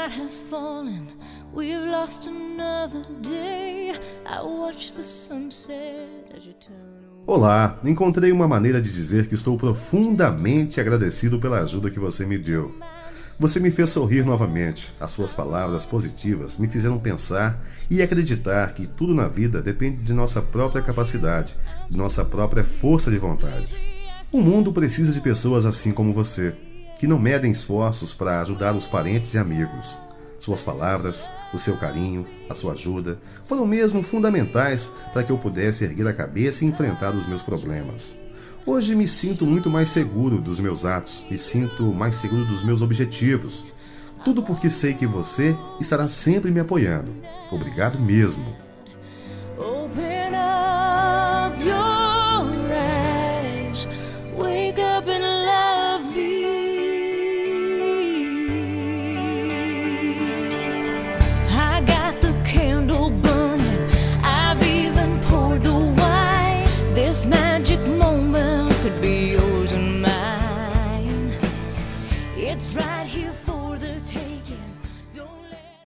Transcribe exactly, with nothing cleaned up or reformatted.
night has fallen, we've lost another day. I watch the sunset as you turn away. Olá, encontrei uma maneira de dizer que estou profundamente agradecido pela ajuda que você me deu. Você me fez sorrir novamente. As suas palavras positivas me fizeram pensar e acreditar que tudo na vida depende de nossa própria capacidade, de nossa própria força de vontade. O mundo precisa de pessoas assim como você, que não medem esforços para ajudar os parentes e amigos. Suas palavras, o seu carinho, a sua ajuda foram mesmo fundamentais para que eu pudesse erguer a cabeça e enfrentar os meus problemas. Hoje me sinto muito mais seguro dos meus atos, me sinto mais seguro dos meus objetivos. Tudo porque sei que você estará sempre me apoiando. Obrigado mesmo.